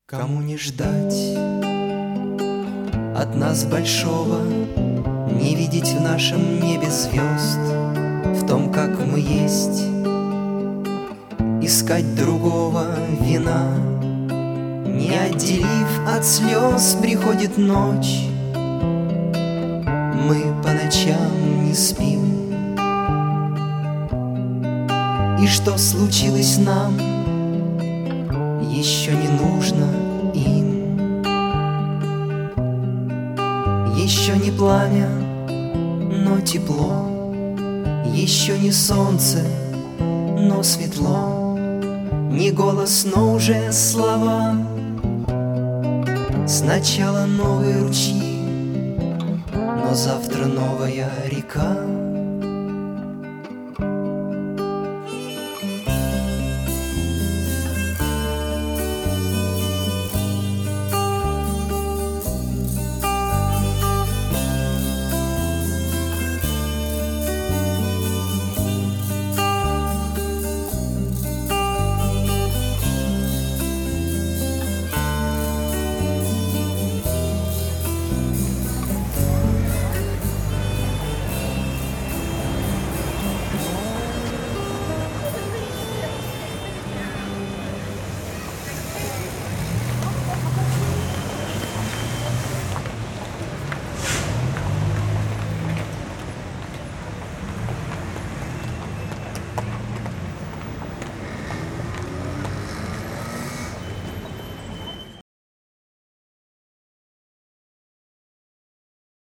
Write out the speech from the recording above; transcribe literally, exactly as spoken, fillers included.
Кому не ждать от нас большого, не видеть в нашем небе звезд, в том, как мы есть, искать другого вина. Не отделив от слез, приходит ночь, мы по ночам не спим. И что случилось нам, еще не нужно им. Еще не пламя, но тепло, еще не солнце, но светло, не голос, но уже слова. Сначала новые ручьи, но завтра новая река.